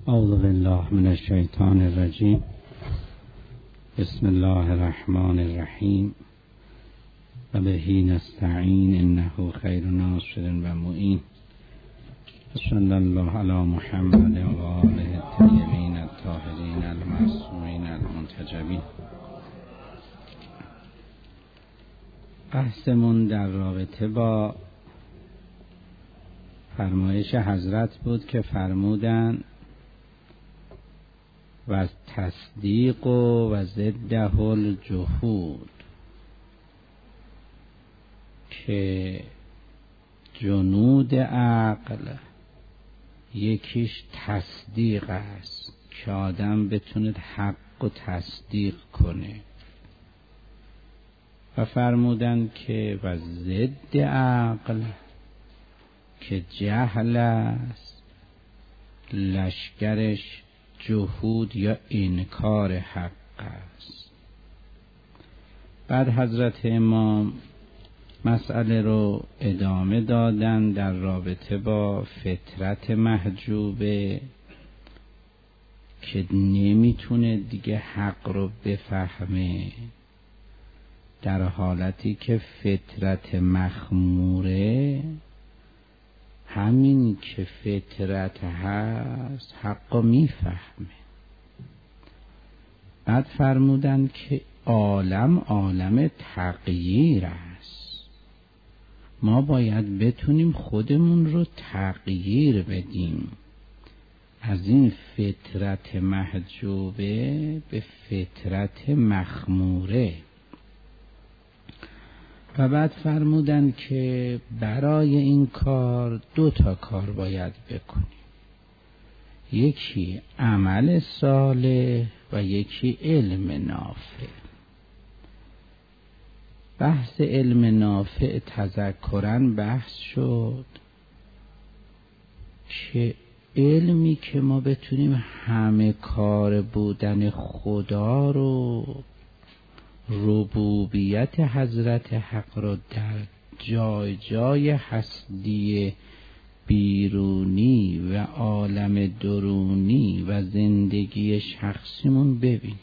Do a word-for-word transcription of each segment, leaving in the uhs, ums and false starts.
اعوذ بالله من الشیطان الرجیم. بسم الله الرحمن الرحیم و بهی نستعین انه خیر ناصر و معین. صلی الله علی محمد و آله الطیبین الطاهرین المعصومین المنتجبین. بحثمون در رابطه با فرمایش حضرت بود که فرمودن و تصدیق و ضده الجحود، که جنود عقل یکیش تصدیق است که آدم بتونه حق و تصدیق کنه، و فرمودن که و ضد عقل که جهل است لشکرش جهود یا انکار حق است. بعد حضرت امام مسئله رو ادامه دادن در رابطه با فطرت محجوبه که نمیتونه دیگه حق رو بفهمه، در حالتی که فطرت مخموره همین که فطرت هست حق رو میفهمه. بعد فرمودن که عالم عالم تغییر است، ما باید بتونیم خودمون رو تغییر بدیم از این فطرت محجوبه به فطرت مخموره. و بعد فرمودن که برای این کار دو تا کار باید بکنیم، یکی عمل صالح و یکی علم نافع. بحث علم نافع تذکراً بحث شد که علمی که ما بتونیم همه کار بودن خدا رو، ربوبیت حضرت حق را در جای جای هستی بیرونی و عالم درونی و زندگی شخصیمون ببینیم.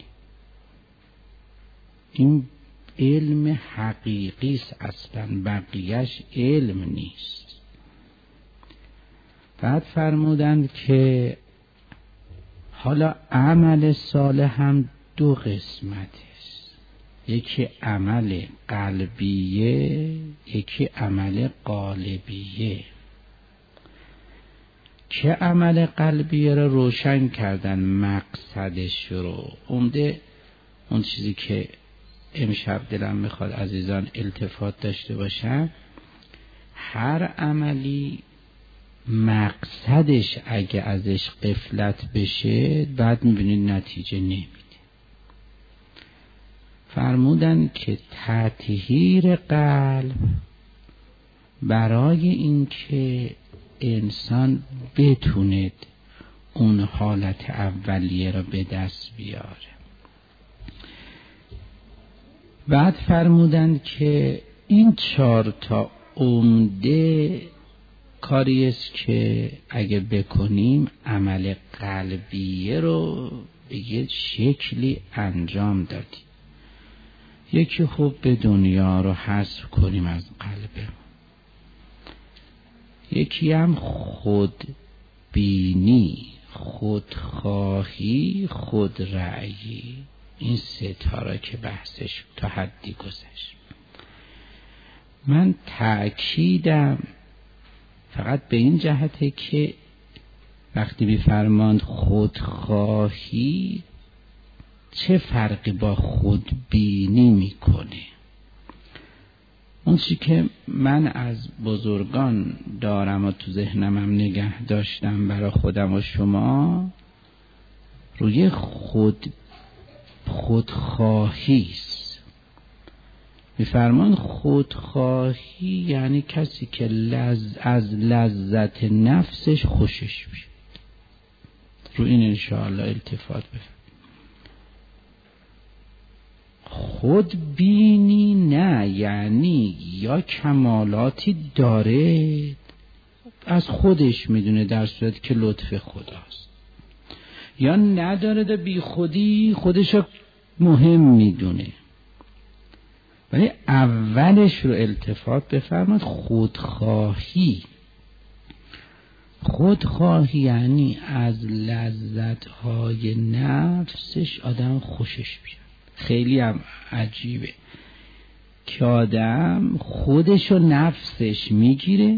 این علم حقیقی است، اصلا بقیهش علم نیست. بعد فرمودند که حالا عمل صالح هم دو قسمت، یکی عمل قلبیه یکی عمل قالبیه. که عمل قلبیه رو روشن کردن مقصدش رو، عمده اون چیزی که امشب دلم میخواد عزیزان التفات داشته باشن، هر عملی مقصدش اگه ازش غفلت بشه بعد میبینید نتیجه نمیده. فرمودن که تطهیر قلب برای اینکه انسان بتونه اون حالت اولیه را به دست بیاره. بعد فرمودن که این چهار تا عمده کاری است که اگه بکنیم عمل قلبیه رو به یه شکلی انجام دادیم. یکی خوب به دنیا رو حذف کنیم از قلبه، یکی هم خود بینی، خودخواهی، خود رأیی. این سه تا را که بحثش تا حدی گذشت. من تأکیدم فقط به این جهته که وقتی می‌فرماند خودخواهی چه فرقی با خودبینی میکنه؟ اون چی که من از بزرگان دارم و تو ذهنم هم نگه داشتم برای خودم و شما، روی خود خودخواهی است. میفرمان خودخواهی یعنی کسی که لز از لذت نفسش خوشش میشه. رو این انشاءالله التفات بفرمایید. خود بینی نه، یعنی یا کمالاتی داره از خودش میدونه در صورت که لطف خداست، یا نداره ده بی خودی خودشو مهم میدونه. ولی اولش رو التفات بفرماد خودخواهی. خودخواهی یعنی از لذت‌های نفسش آدم خوشش بیاد. خیلی هم عجیبه که آدم خودش و نفسش میگیره،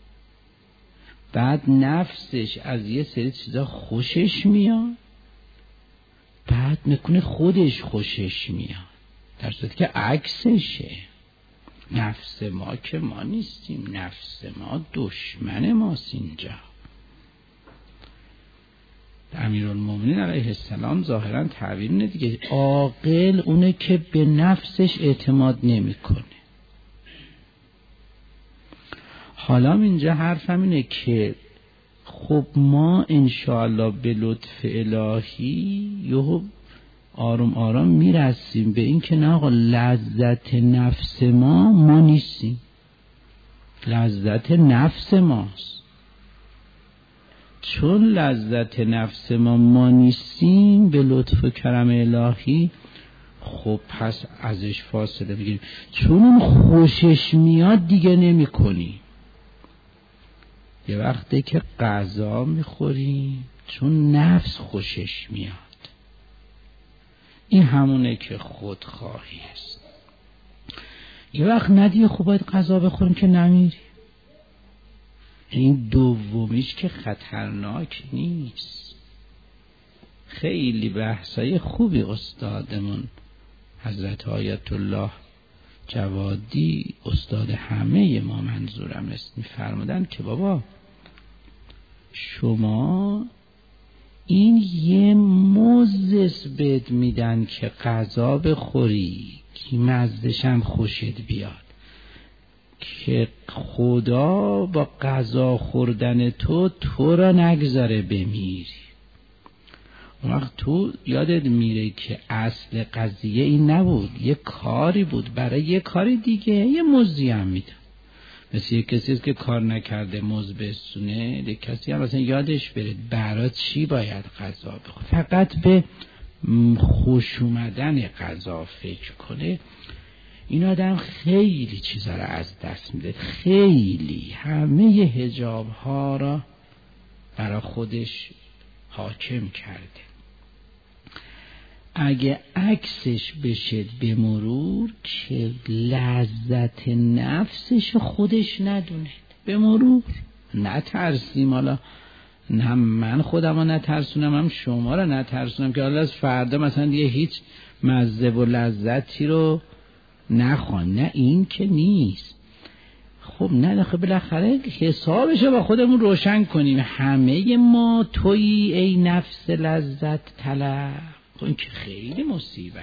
بعد نفسش از یه سری چیزا خوشش میاد، بعد میکنه خودش خوشش میاد، در صورتی که عکسشه. نفس ما که ما نیستیم، نفس ما دشمن ماست. اینجا امیرالمومنین علیه السلام ظاهرا تعبیر اینه دیگه، عاقل اونه که به نفسش اعتماد نمیکنه. حالا اینجا حرفم اینه که خب ما انشاءالله به لطف الهی یهو آروم آروم میرسیم به این که نه آقا لذت نفس ما ما نیستیم، لذت نفس ماست. چون لذت نفس ما ما نیستیم به لطف و کرم الهی، خب پس ازش فاصله بگیریم. چون اون خوشش میاد دیگه نمی کنی. یه وقتی که غذا میخوریم چون نفس خوشش میاد، این همونه که خودخواهی است. یه وقت ندیه خب باید غذا بخوریم که نمیری. این دومیش که خطرناک نیست. خیلی بحثای خوبی استادمون حضرت آیت الله جوادی، استاد همه ما منظورم است، میفرمودن که بابا شما این یه موزس بهت میدن که غذا بخوری که مزدشم خوشت بیاد، که خدا با غذا خوردن تو تو را نگذاره بمیری. اون وقت تو یادت میره که اصل قضیه این نبود، یه کاری بود، برای یه کاری دیگه یه مزدی هم میدن. مثل یه کسی که کار نکرده مزد بسونه، یه کسی هم مثلا یادش بره برای چی باید غذا بخوره، فقط به خوش اومدن غذا فکر کنه. این آدم خیلی چیزا را از دست میده، خیلی همه حجاب ها را برای خودش حاکم کرده. اگه عکسش بشه به مرور که لذت نفسش خودش ندونه، به مرور نترسیم. حالا نه من خودم رو نترسونم، هم شما رو نترسونم که حالا از فردا مثلا دیگه هیچ مزه و لذتی رو نخوان. نه این که نیست. خب نه خب بالاخره حسابشو با خودمون روشن کنیم. همه ما تویی ای نفس لذت طلب. خب این که خیلی مصیبته.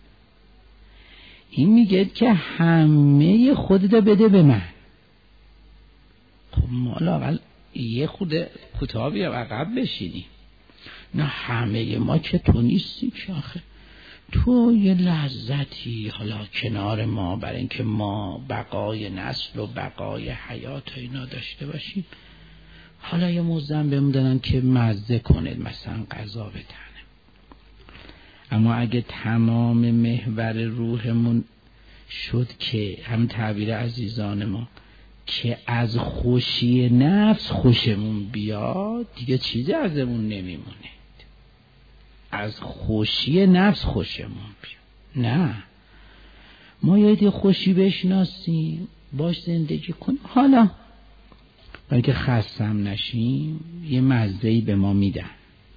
این میگه که همه خودتو بده به من. خب ما لااقل یه خود کوتاه یا عقب بشینیم. نه همه ما که تو نیستی که آخه تو یه لذتی حالا کنار ما برای اینکه ما بقای نسل و بقای حیات و اینا داشته باشیم، حالا یه موزم بهمون دادن که مزه کنید مثلا غذا بتنه. اما اگه تمام محور روحمون شد که هم تعبیر عزیزان ما که از خوشی نفس خوشمون بیاد، دیگه چیزی ازمون نمیمونه. از خوشی نفس خوشمون بیاد. نه، ما یه خوشی بشناسیم باش زندگی کنیم، حالا برای که خستم نشیم یه مزه‌ای به ما میدن،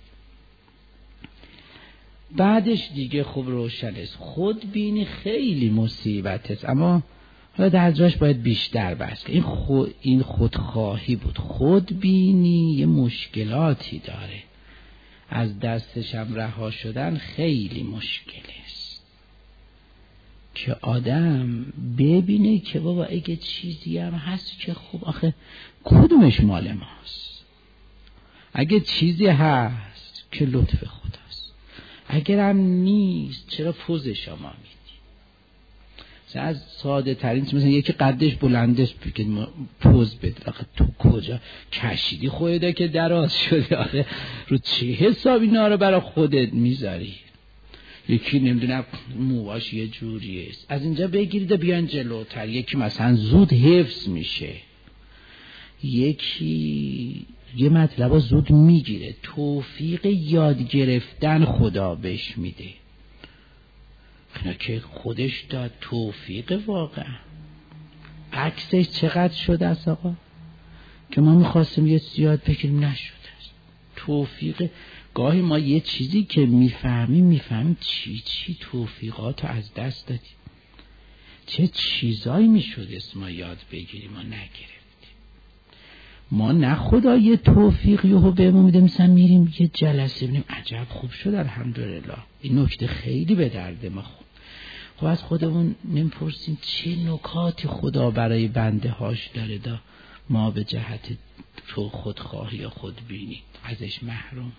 بعدش دیگه خوب روشن است. خودبینی خیلی مصیبت است، اما حالا در جاش باید بیشتر بحث کنیم. این خود این خودخواهی بود. خودبینی یه مشکلاتی داره، از دستش هم رها شدن خیلی مشکل است. که آدم ببینه که بابا اگه چیزی هم هست که خوب، آخه کدومش مال ماست؟ اگه چیزی هست که لطف خداست، اگر هم نیست چرا پوز شما میدی؟ از ساده ترین مثلا یکی قدش بلندش بگید پوز بده، آخه تو کجا کشیدی خودت که دراز شده، آخه رو چه حساب اینا رو برای خودت میذاری؟ یکی نمیدونم موهاش یه جوریه، از اینجا بگیرید بیان جلوتر. یکی مثلا زود حفظ میشه، یکی یه مطلب زود میگیره. توفیق یاد گرفتن خدا بهش میده، اینا که خودش داد توفیق. واقعا عکسش چقدر شده است آقا که ما میخواستیم یه زیاد بگیریم نشده است. توفیق گاهی ما یه چیزی که میفهمیم میفهمیم چی چی توفیقاتو از دست دادیم، چه چیزایی میشد اسم ما یاد بگیریم و نگرفتیم. ما نه خدا یه توفیقی رو بهمون میده مثلا میریم یه جلسه ببینیم عجب خوب شد الحمدلله، این نکته خیلی به درد ما خود. خب از خودمون نمیپرسیم چه نکاتی خدا برای بنده هاش داره دا ما به جهت تو خودخواهی یا خودبینی ازش محرومیم.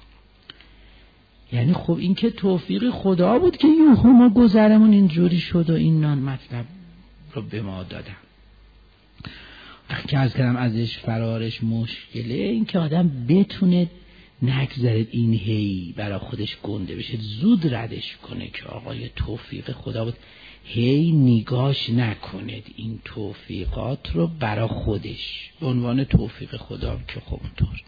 یعنی خب این که توفیق خدا بود که یوهو ما گذرمون اینجوری شد و این نان مطلب رو به ما دادن. وقتی که از کردم ازش فرارش مشکله، این که آدم بتونه نگذارد این هی برای خودش گنده بشه، زود ردش کنه که آقای توفیق خدا بود، هی نگاش نکنید این توفیقات رو برای خودش به عنوان توفیق خدا که خب اونطور.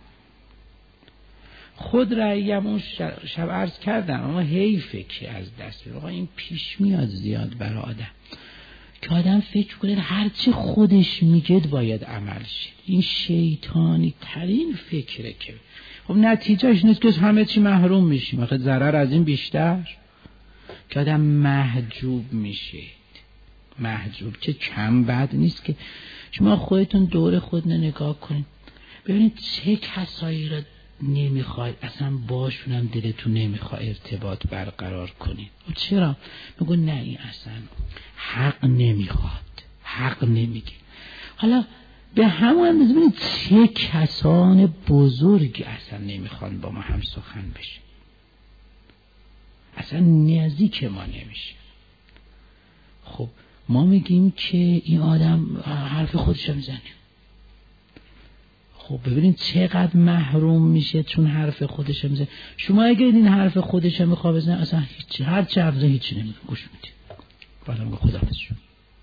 خود رأیم اون شب عرض کردم، اما حیفه که از دست بره. این پیش میاد زیاد برای آدم که آدم فکر کنه هرچی خودش میگه باید عمل شه. این شیطانی ترین فکره که خب نتیجهش نیست که همه چی محروم میشیم. آخه ضرر از این بیشتر که آدم محجوب میشه. محجوب چه کم بد نیست که شما خودتون دور خود نگاه کنید ببینید چه کسایی را نمیخواید اصلا باشونم دلتون نمیخواد ارتباط برقرار کنید. چرا؟ میگو نه این اصلا حق نمیخواد، حق نمیگه. حالا به همون هم ببینید چه کسان بزرگی اصلا نمیخوان با ما هم سخن بشه، اصلا نزدیک ما نمیشه. خب ما میگیم که این آدم حرف خودش رو میزنه. خب ببینید چقدر محروم میشه چون حرف خودش رو میزنه. شما اگه این حرف خودش رو میخواه بزنه اصلا هیچی، هر چه حرف هیچی نمیگه، گوش میدی بعدم به خدا بزنه.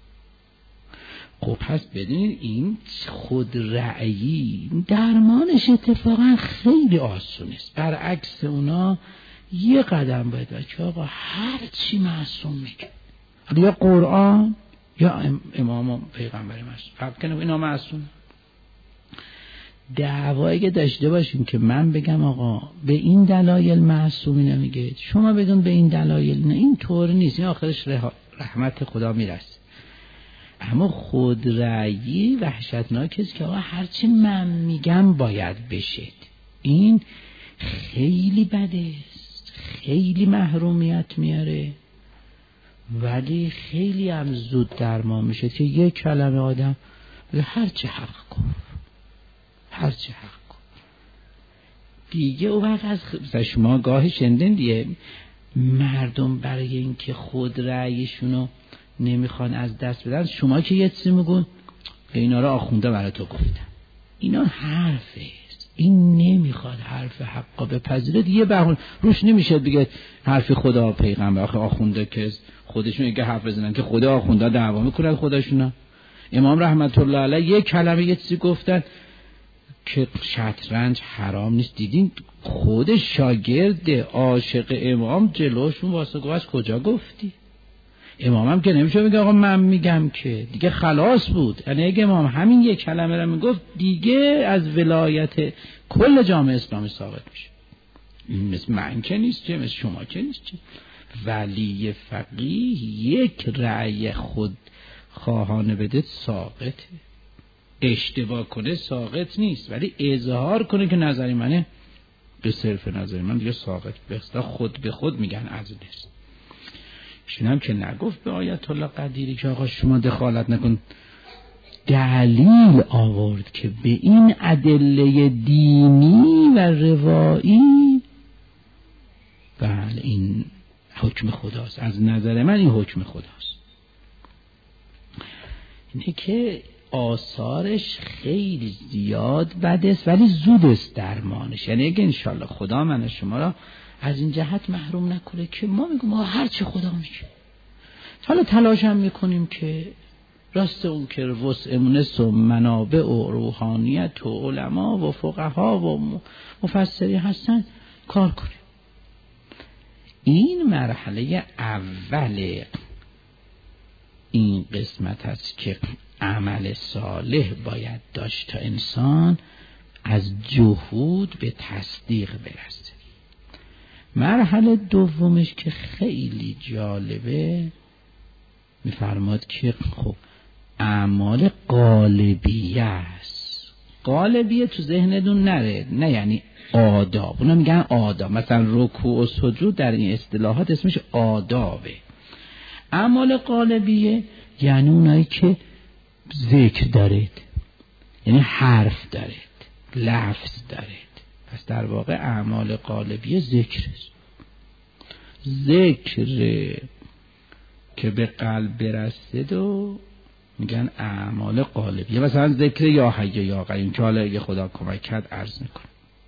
خب پس بدونید این خود رأیی درمانش اتفاقا خیلی آسون است. برعکس اونا یه قدم باید باید که آقا هر چی معصوم میگه، یا قرآن یا امام و پیغمبر معصوم، فرق کنه اینا معصوم. دعوایی که داشته باشیم که من بگم آقا به این دلایل معصومی نمیگه، شما بدون به این دلایل نه، این طور نیست. این آخرش رحمت خدا میرسه. اما خود رأیی وحشتناک است که آقا هرچی من میگم باید بشید. این خیلی بده است، خیلی محرومیت میاره، ولی خیلی هم زود درمان میشه که یک کلمه آدم هرچی حق کن، هرچی حق کن دیگه. او وقت از شما گاهی شنیدین دیگه مردم برای اینکه خود رأیشونو نمیخوان از دست بدن، شما که یه چیزی میگون اینا رو آخونده برای تو گفتم، اینا حرفه است، این نمیخواد حرف حقا بپذیره دیگه، بهون روش نمیشه بگه حرف خدا پیغمبر. آخه آخونده که خودشون اگه حرف بزنن که خدا آخونده دعوا میکنن خودشونا. امام رحمت الله علیه یک کلمه یه چیزی گفتن که شطرنج حرام نیست. دیدین خود شاگرد عاشق امام جلوشون واسه گفت کجا گفتی؟ امام هم که نمیشه بگه آقا من میگم که دیگه خلاص بود. یعنی اگه امام همین یک کلمه رو میگفت دیگه از ولایت کل جامعه اسلامی ثابت میشه. این مثل من که نیست چه، مثل شما که نیست چه. ولی فقیه یک رأی خود خواهانه بده ساقطه، اشتباه کنه ساقط نیست، ولی اظهار کنه که نظری منه به صرف نظری من دیگه ساقط بسته. خود به خود میگن عزل است. شون هم که نگفت به آیت الله قدیری که آقا شما دخالت نکن، دلیل آورد که به این ادله دینی و روایی بله این حکم خداست، از نظر من این حکم خداست. اینه که آثارش خیلی زیاد بد است ولی زود است درمانش. یعنی اگه انشالله خدا من شما را از این جهت محروم نکنه که ما میگم ما هر چه خدا میگه، حالا تلاش هم میکنیم که راست اون که وسعمون و منابع و روحانیت و علما و فقها و مفسری هستن کار کنیم. این مرحله اول این قسمت هست که عمل صالح باید داشت تا انسان از جهود به تصدیق برسه. مرحله دومش که خیلی جالبه، میفرماد که خب اعمال قالبیه است. قالبیه تو ذهنتون نره، نه یعنی آداب، اونا میگن آداب، مثلا رکوع و سجود در این اصطلاحات اسمش آدابه. اعمال قالبیه یعنی اونایی که ذکر دارید، یعنی حرف دارید، لفظ دارید. پس در واقع اعمال قالبیه ذکر است. ذکر که به قلب برسید و میگن اعمال قالبیه. مثلا ذکر یا حی یا قیوم که حالا اگه خدا کمک کرد عرض میکنه،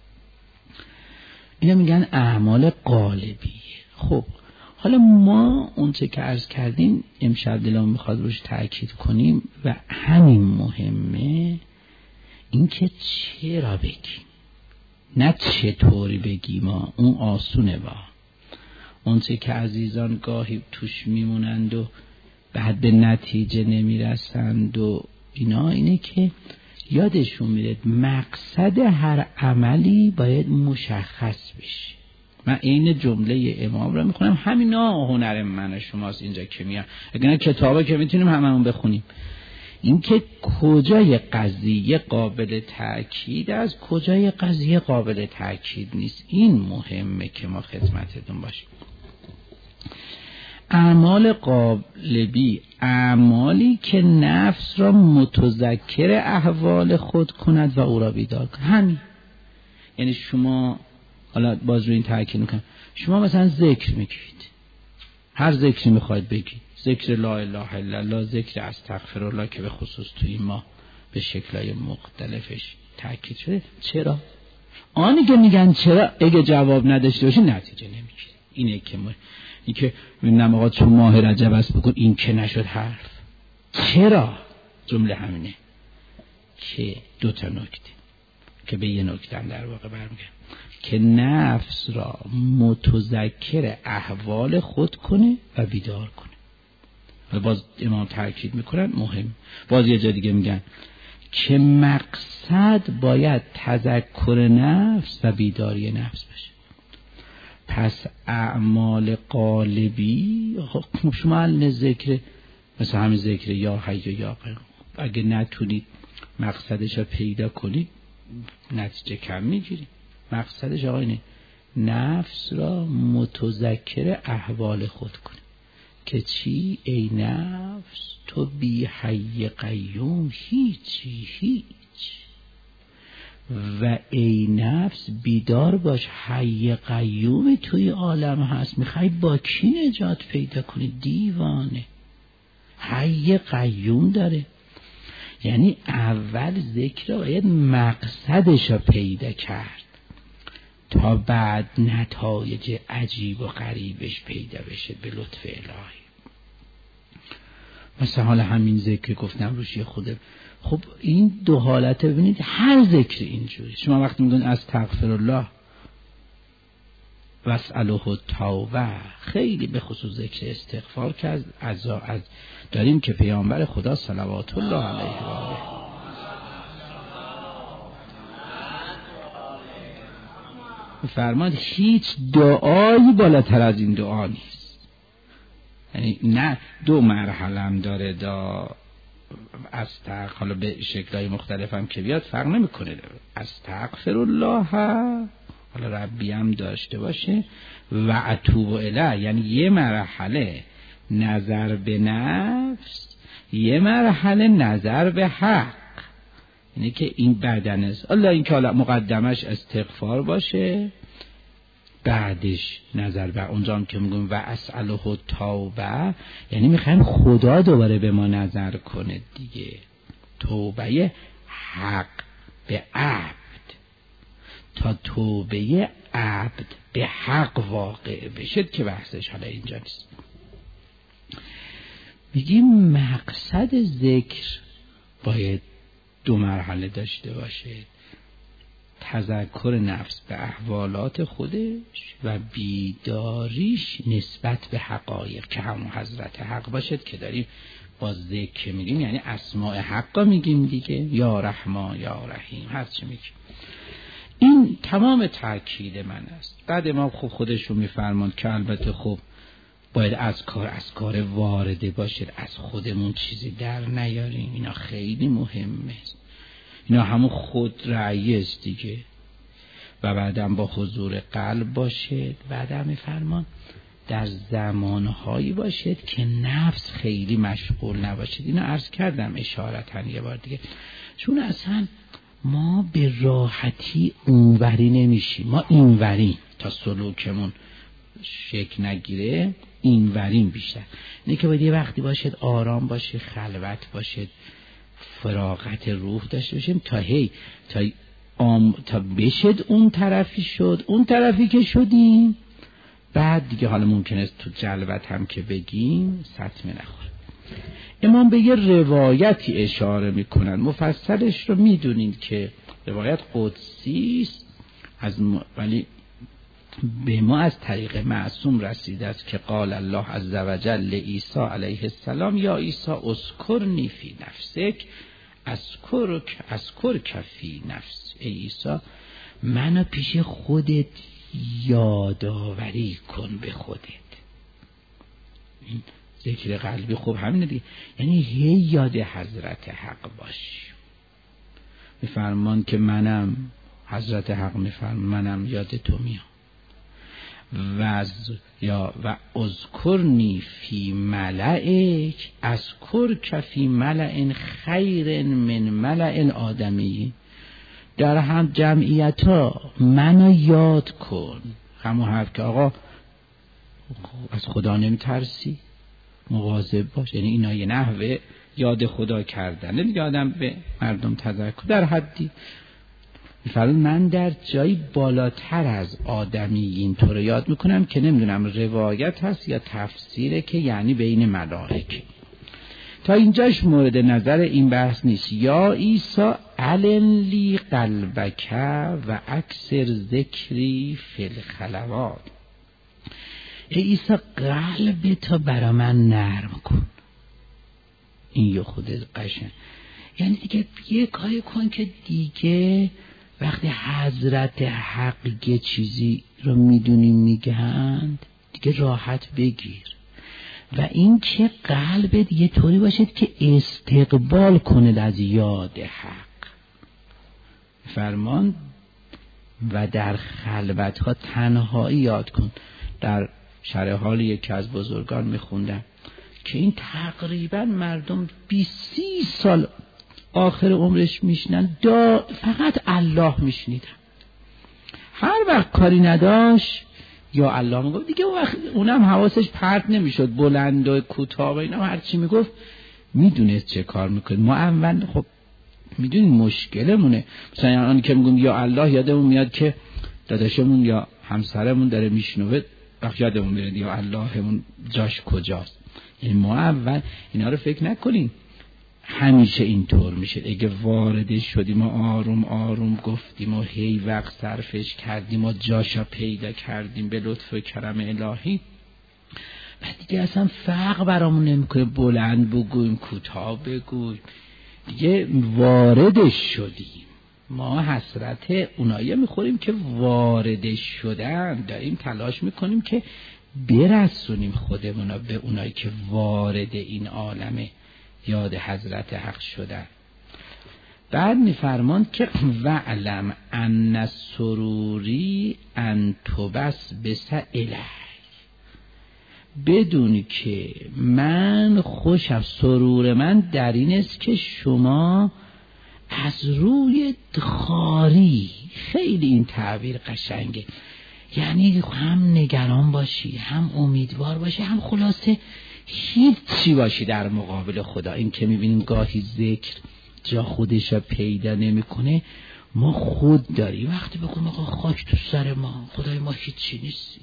اینا میگن اعمال قالبیه. خب حالا ما اون چه که عرض کردیم امشب دلم میخواد روش تأکید کنیم و همین مهمه، این که چرا بگیم نه چطوری بگیم. ما اون آسونه، با اون چه که عزیزان گاهی توش میمونند و بعد به نتیجه نمیرسند و اینا، اینه که یادشون میره مقصد هر عملی باید مشخص بشه. من این جمله امام را میخونم، همینا هنر من شماست اینجا که میاد، اگه نه کتابه که میتونیم هممون بخونیم. این که کجای قضیه قابل تأکید از کجای قضیه قابل تأکید نیست، این مهمه که ما خدمتتون باشیم. اعمال قالبی اعمالی که نفس را متذکر احوال خود کند و او را بیدار کند. همین یعنی شما، حالا باز رو این تأکید میکنم، شما مثلا ذکر میگید، هر ذکری میخواید بگید، ذکر لا اله الا الله، ذکر استغفرالله که به خصوص توی ما به شکلهای مختلفش تأکید شده. چرا؟ آنی که میگن چرا اگه جواب نداشته باشی نتیجه نمیگیری. اینه که ما این که نماغات چون ماه رجب است بکن، این که نشد حرف. چرا؟ جمله همینه که دو تا نکته که به یه نکته هم در واقع برمیگردم، که نفس را متذکر احوال خود کنه و بیدار کنه. و باز امام تاکید میکنن مهم، باز یه جا دیگه میگن که مقصد باید تذکر نفس و بیداری نفس باشه. پس اعمال قالبی، خب شما الان ذکر مثلا همین ذکر یا حی یا قیوم، اگه نتونید مقصدش رو پیدا کنید نتیجه کم میگیرید. مقصدش آقا اینه نفس را متذکر احوال خود کنه که چی؟ ای نفس تو بی حی قیوم هیچی هیچ، و ای نفس بیدار باش، حی قیوم توی عالم هست، میخوای با کی نجات پیدا کنی؟ دیوانه. حی قیوم داره، یعنی اول ذکر باید مقصدش رو پیدا کرد تا بعد نتایج عجیب و غریبش پیدا بشه به لطف الهی. مثلا حالا همین ذکر گفتم روشی خوده. خب این دو حالت ببینید، هر ذکر اینجوری. شما وقتی میگن استغفرالله واسأله التوبه، خیلی به خصوص ذکر استغفار که از, از, از داریم که پیامبر خدا صلوات الله علیه و آله فرماد هیچ دعایی بالاتر از این دعا نیست. یعنی نه دو مرحله هم داره، دا استغفر، حالا به شکل‌های مختلف هم که بیاد فرق نمی‌کنه، استغفرالله حالا ربی هم داشته باشه و اتوب الیه، یعنی یه مرحله نظر به نفس، یه مرحله نظر به حق. اینه که این بدن است، الله این که حالا مقدمش استغفار باشه، بعدش نظر بر اونجا هم که میگم و اسأله توبه، یعنی میخوایم خدا دوباره به ما نظر کنه دیگه. توبه حق به عبد تا توبه عبد به حق واقع بشه که بحثش حالا اینجا نیست. میگیم مقصد ذکر باید دو مرحله داشته باشه: تذکر نفس به احوالات خودش و بیداریش نسبت به حقایق که همون حضرت حق باشد که داریم با ذکر میگیم، یعنی اسماء حقا میگیم دیگه، یا رحمان یا رحیم هر چی میگیم. این تمام تاکید من است. بعد امام خوب خودشون میفرمان که البته خب باید از کار از کار وارده باشد، از خودمون چیزی در نیاریم، اینا خیلی مهمه، اینا همون خود رأی است دیگه. و بعدم با حضور قلب باشد. بعدم میفرمان در زمانهایی باشد که نفس خیلی مشغول نباشد. اینو عرض کردم اشارتاً یه بار دیگه، چون اصلا ما به راحتی اونوری نمیشیم، ما اینوری تا سلوکمون شکل نگیره اینوریم بیشتر. اینه که باید یه وقتی باشد آرام باشه، خلوت باشد، فراغت روح داشته باشیم تا هی تا آم تا بشد اون طرفی شد، اون طرفی که شدیم بعد دیگه حالا ممکنه است تو جلوت هم که بگیم سطمه نخوره. امام به یه روایتی اشاره میکنن، مفصلش رو میدونین که روایت قدسی است از م... ولی به ما از طریق معصوم رسیده است که قال الله عز وجل عیسی علیه السلام یا عیسی اذکرنی فی نفسک اذکرک اذکرک فی نفس. ای عیسی منو پیش خودت یادآوری کن به خودت. این ذکر قلبی خوب همینه دیگه، یعنی هی یاد حضرت حق باش. میفرمان که منم حضرت حق میفرمان منم یاد تو میام و از یا و اذکرنی فی ملئک اذکرک فی ملئ خیر من ملئ آدمی. در هم جمعیت ها منو یاد کن. همون حرف که آقا از خدا نمیترسی، مواظب باش، یعنی اینا یه نحوه یاد خدا کردن دیگه، آدم به مردم تذکر در حدی. میفرمون من در جایی بالاتر از آدمیین تو رو یاد میکنم که نمیدونم روایت هست یا تفسیره که یعنی بین ملائکه. تا اینجاش مورد نظر این بحث نیست. یا عیسی علن لی قلبک و اکثر ذکری فی الخلوات. ای عیسی قلب تا برا من نرم کن. این یه خود قشنگ، یعنی دیگه یه کاری کن که دیگه وقتی حضرت حق یه چیزی رو میدونی میگند دیگه راحت بگیر. و این که قلبت یه طوری باشد که استقبال کنه از یاد حق. فرمان و در خلوت ها تنهایی یاد کن. در شرح حال یکی از بزرگان میخوندم که این تقریبا مردم بیست سی سال آخر عمرش میشنن دا فقط الله میشنیدن، هر وقت کاری نداشت یا الله میگفت دیگه، اون وقت اونم حواسش پرت نمیشد، بلند و کوتاه و اینا هر چی میگفت میدونست چه کار میکنه. ما اول خب میدونیم مشکلمونه، مثلا آن که میگم یا الله یادمون میاد که داداشمون یا همسرمون داره میشنوه، وقت یادمون میاد یا اللهمون جاش کجاست. یعنی ما اول اینا رو فکر نکنیم همیشه اینطور میشه. اگه وارد شدیم و آروم آروم گفتیم و هی وقت صرفش کردیم و جاشا پیدا کردیم به لطف و کرم الهی، بعد دیگه اصلا فرق برامون نمیکنه بلند بگویم کوتاه بگویم، دیگه واردش شدیم. ما حسرت اونایی میخوریم که وارد شدن، داریم تلاش میکنیم که برسونیم خودمون به اونایی که وارد این عالمه یاد حضرت حق شدن. بعد میفرمان که وعلم ان السروری ان تبس بس الی، بدونی که من خوشم، سرور من در این است که شما از روی خاری، خیلی این تعبیر قشنگه، یعنی هم نگران باشی، هم امیدوار باشی، هم خلاصه هیچی باشی در مقابل خدا. این که میبینیم گاهی ذکر جا خودش پیدا نمیکنه، ما خود داری وقتی بگم آقا خاک تو سر ما، خدای ما هیچی نیستی.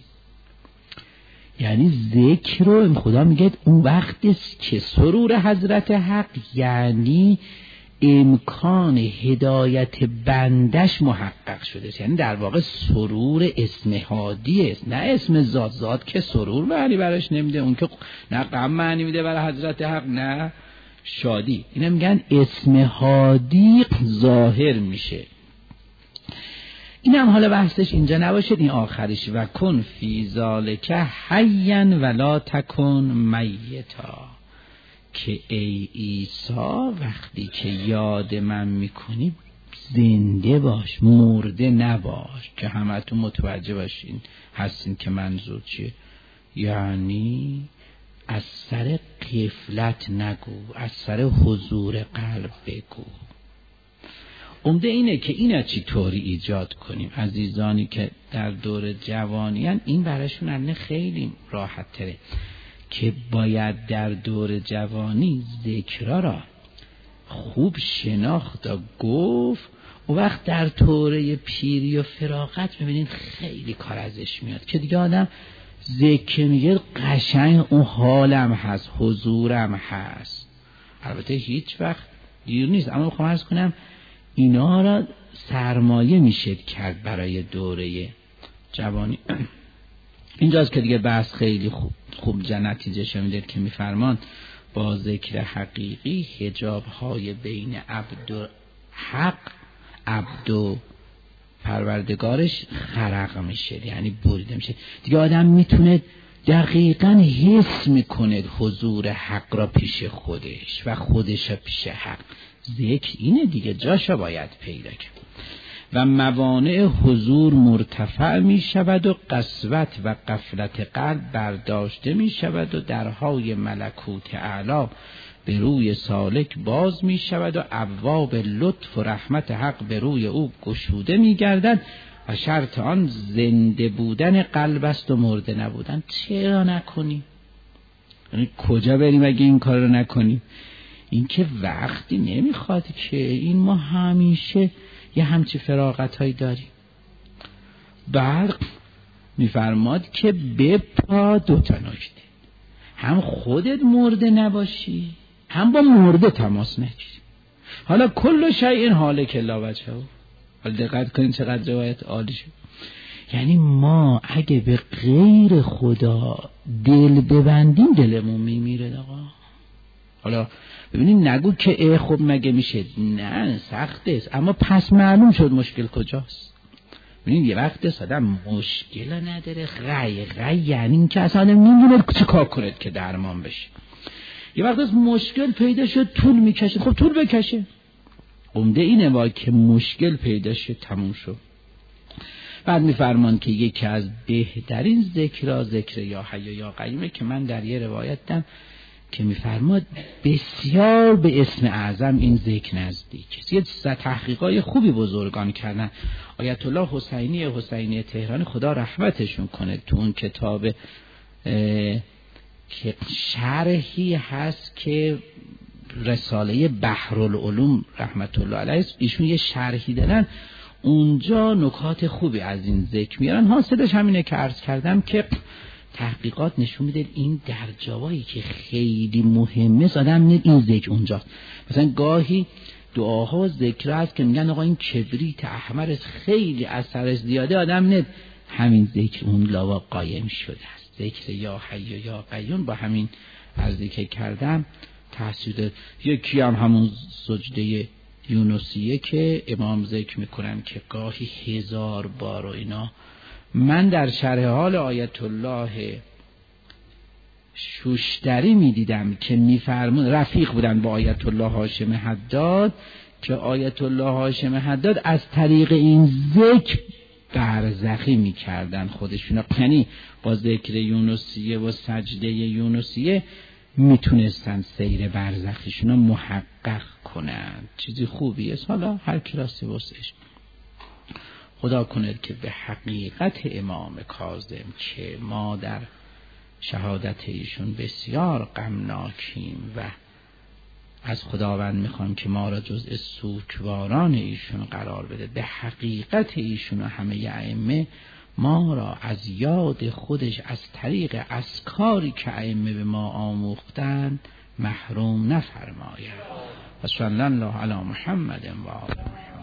یعنی ذکر رو خدا میگه اون وقت است که سرور حضرت حق، یعنی امکان هدایت بندش محقق شده. یعنی در واقع سرور اسم هادی است، نه اسم ذات. ذات که سرور معنی براش نمیده، اون که نه غم معنی میده برای حضرت حق، نه شادی. اینا میگن اسم هادی ظاهر میشه. این هم حالا بحثش اینجا نباشد، این آخرش و کن فی ذالک حیا ولا تکن میتا، که ای عیسی وقتی که یاد من میکنی زنده باش، مرده نباش. که همتون متوجه باشین هستین که منظور چیه. یعنی از سر غفلت نگو، از سر حضور قلب بگو. عمده اینه که اینا چی طوری ایجاد کنیم. عزیزانی که در دور جوانی هن، این براشون الان خیلی راحت تره که باید در دور جوانی ذکرها را خوب شناخت و گفت. و وقت در دوره پیری و فراغت میبینید خیلی کار ازش میاد که دیگه آدم ذکر میگه قشنگ اون حالم هست، حضورم هست. البته هیچ وقت دیر نیست، اما میخوام عرض کنم اینا را سرمایه میشه کرد برای دوره جوانی. اینجاست که دیگه بحث خیلی خوب خوب نتیجه شمیده که میفرمان با ذکر حقیقی حجاب های بین عبد و حق، عبد و پروردگارش خرق میشه، یعنی بریده میشه. دیگه آدم میتونه دقیقاً حس میکنه حضور حق را پیش خودش و خودش را پیش حق. ذکر اینه دیگه، جاشا باید پیدا کرد. و موانع حضور مرتفع می شود و قسوت و غفلت قلب برداشته می شود و درهای ملکوت اعلی به روی سالک باز می شود و ابواب لطف و رحمت حق به روی او گشوده می گردد و شرط آن زنده بودن قلب است و مرده نبودن. چرا نکنی؟ یعنی کجا بریم اگه این کار رو نکنیم؟ این که وقتی نمیخواد که این ما همیشه یه همچی فراغت هایی داریم. برق میفرماد که بپا دوتا نکته، هم خودت مرده نباشی، هم با مرده تماس نگیری. حالا کل شیء هالک الا وجهه. حالا دقت کنین چقدر روایت عالی شد. یعنی ما اگه به غیر خدا دل ببندیم دلمون میمیره آقا. حالا ببینیم نگو که ای خب مگه میشه، نه سخته است، اما پس معلوم شد مشکل کجاست. ببینید یه وقت است آدم مشکل نداره، غی غی یعنی این که اصلا نمیدونه چه کار کنه که درمان بشه. یه وقت است مشکل پیدا شد طول میکشه، خب طول بکشه. عمده اینه وا که مشکل پیدا شد تموم شد. بعد میفرمان که یکی از بهترین ذکرها ذکر یا حی یا قیومه که من در یه روایت دیدم که میفرماد بسیار به اسم اعظم این ذکر نزدیک. یه تحقیقات خوبی بزرگان کردن. آیت الله حسینی حسینی تهرانی خدا رحمتشون کنه، تو اون کتاب که شرحی هست که رساله بحرالعلوم رحمت الله علیه، ایشون یه شرحی دادن، اونجا نکات خوبی از این ذکر میارن. حاصلش همینه که عرض کردم که تحقیقات نشون میده این در جاهایی که خیلی مهمه آدم نه این ذکر اونجاست. مثلا گاهی دعاها و ذکر هست که میگن آقا این کبریت احمر خیلی اثرش زیاده، آدم نه همین ذکر اون لاوا قایم شده است. ذکر یا حی یا قیوم با همین عرضی که کردم تحصیل. یکی هم همون سجده یونسیه که امام ذکر میکنن که گاهی هزار بار و اینا. من در شرح حال آیت الله شوشتری میدیدم که میفرمون رفیق بودن با آیت الله هاشم حداد، که آیت الله هاشم حداد از طریق این ذکر برزخی میکردن خودشون، یعنی با ذکر یونسیه و سجده یونسیه میتونستن سیر برزخیشون رو محقق کنن. چیزی خوبیه، حالا هر کلاسی واسش. خدا کند که به حقیقت امام کاظم که ما در شهادت ایشون بسیار غمناکیم و از خداوند میخوام که ما را جزء سوگواران ایشون قرار بده، به حقیقت ایشون و همه ائمه ما را از یاد خودش از طریق اذکاری که ائمه به ما آموختند محروم نفرماید. و صلی الله علی محمد و آل محمد.